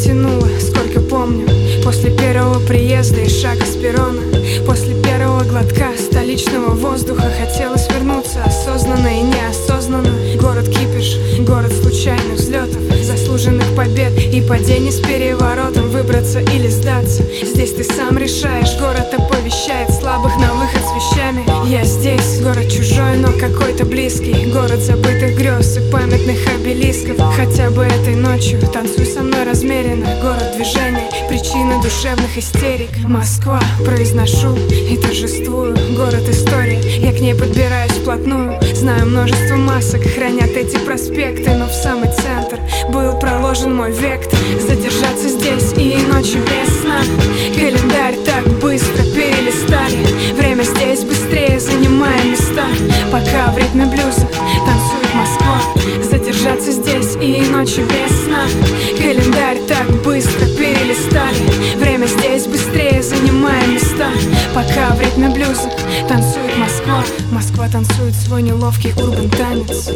тянуло, сколько помню. После первого приезда и шага с перрона, после первого глотка столичного воздуха хотелось вернуться осознанно и неосознанно. Город кипиш, город случайных взлетов, заслуженных побед и падений с переворотом. Выбраться или сдаться, здесь ты сам решаешь. Город оповещает слабых на выход с вещами. Я здесь, город чужой, но какой-то близкий. Город забытых грез и памятных обелисков. Хотя бы этой ночью танцуй со мной размеренно. Город движения, причина душевных истерик. Москва, произношу и торжествую. Город истории, я к ней подбираюсь вплотную. Знаю, множество масок хранят эти проспекты, но в самый центр был проложен мой вектор. Задержаться здесь и ночью без сна. Календарь так быстро перелистали. Время здесь быстрее занимая места. Пока в ритме блюза танцует Москва. Задержаться здесь и ночью без сна. Календарь так быстро перелистали. Время здесь быстрее занимая места. Пока в ритме блюза танцует Москва. Москва танцует свой неловкий урбан танец.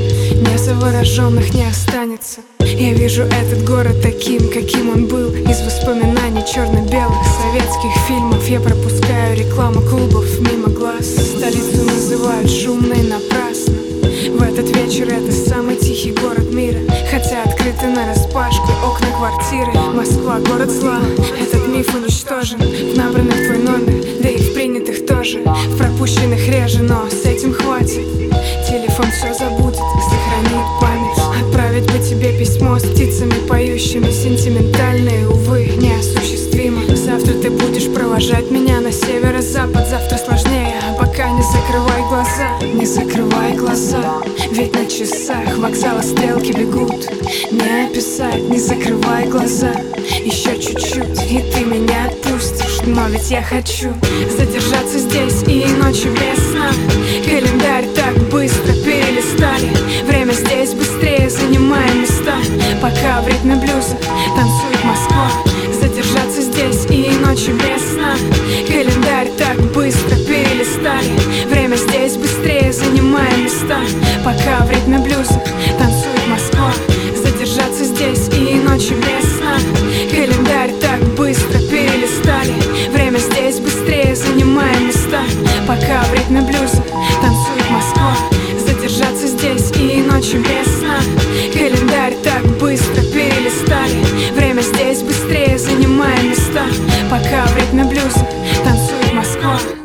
Не завороженных не останется. Я вижу этот город таким, каким он был из воспоминаний черно-белых советских фильмов. Я пропускаю рекламу клубов мимо глаз. Столицу называют шумной напрасно. В этот вечер это самый тихий город мира, хотя открыты нараспашку окна квартиры. Москва, город зла, этот миф уничтожен. В набранных твой номер, да и в принятых тоже. В пропущенных реже, но с этим хватит. Телефон все забудет, сохранит память. Отправить бы тебе письмо с птицами поющими, сентиментальные, увы, неосуществимо. Завтра ты будешь провожать меня на северо-запад. Завтра сложнее, а пока не закрывай глаза. Не закрывай глаза, ведь на часах вокзала стрелки бегут. Не описать, не закрывай глаза. Еще чуть-чуть, и ты меня отпустишь. Но ведь я хочу задержаться здесь и ночью без сна. Календарь так быстро перелистали. Время здесь быстрее занимая места. Пока в ритме блюза танцует Москва. Задержаться здесь и ночью без сна. Календарь так быстро перелистали. Время здесь быстрее занимая места. Пока в ритме блюза танцует Москва. Задержаться здесь и ночью без сна. Календарь так быстро перелистали. Время здесь быстрее занимая места. Пока в ритме блюза танцует Москва. Задержаться здесь и ночью без сна. Календарь так быстро перелистали. Время здесь быстрее занимая места. Пока в ритме блюза танцует Москва.